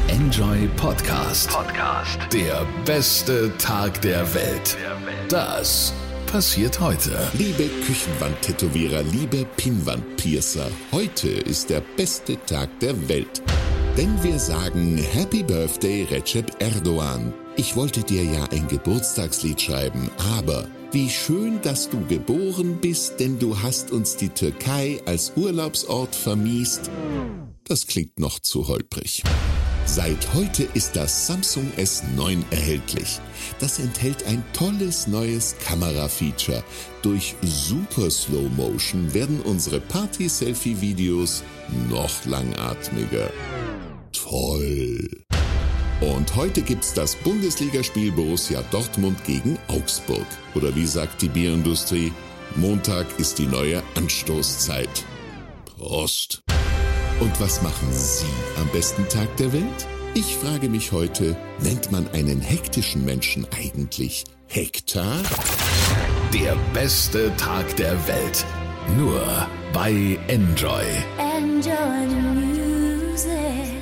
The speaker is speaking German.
Enjoy Podcast. Der beste Tag der Welt. Das passiert heute. Liebe Küchenwand-Tätowierer, liebe Pinnwand-Piercer, heute ist der beste Tag der Welt. Denn wir sagen Happy Birthday Recep Erdogan. Ich wollte dir ja ein Geburtstagslied schreiben, aber wie schön, dass du geboren bist, denn du hast uns die Türkei als Urlaubsort vermiest. Das klingt noch zu holprig. Seit heute ist das Samsung S9 erhältlich. Das enthält ein tolles neues Kamera-Feature. Durch Super Slow Motion werden unsere Party-Selfie-Videos noch langatmiger. Toll! Und heute gibt's das Bundesligaspiel Borussia Dortmund gegen Augsburg. Oder wie sagt die Bierindustrie, Montag ist die neue Anstoßzeit. Prost! Und was machen Sie am besten Tag der Welt? Ich frage mich heute, nennt man einen hektischen Menschen eigentlich Hektar? Der beste Tag der Welt. Nur bei Enjoy. Enjoy the music.